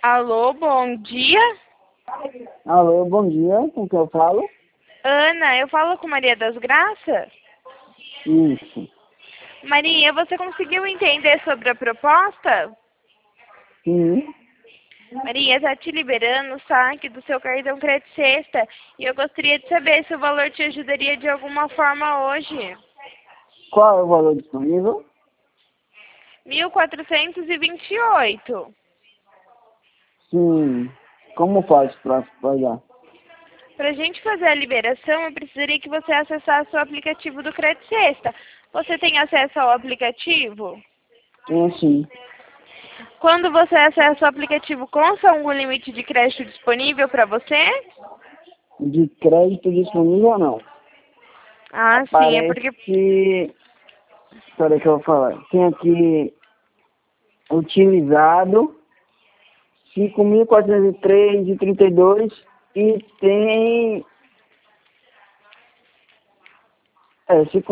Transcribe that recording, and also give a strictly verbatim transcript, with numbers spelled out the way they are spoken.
Alô, bom dia. Alô, bom dia, com quem eu falo? Ana, eu falo com Maria das Graças? Isso, Maria, você conseguiu entender sobre a proposta? sim. Maria, está te liberando o saque do seu cartão Crédito Sexta e eu gostaria de saber se o valor te ajudaria de alguma forma hoje. Qual é o valor disponível? mil quatrocentos e vinte e oito. Sim. Como faz para pagar? Para a gente fazer a liberação, eu precisaria que você acessasse o aplicativo do Crédito Sexta. Você tem acesso ao aplicativo? Tem sim. Quando você acessa o aplicativo, consta algum limite de crédito disponível para você? De crédito disponível ou não? Ah, sim, é porque... Aparece... Espera que eu vou falar. Tem aqui utilizado cinco mil quatrocentos e três e trinta e dois e tem... É,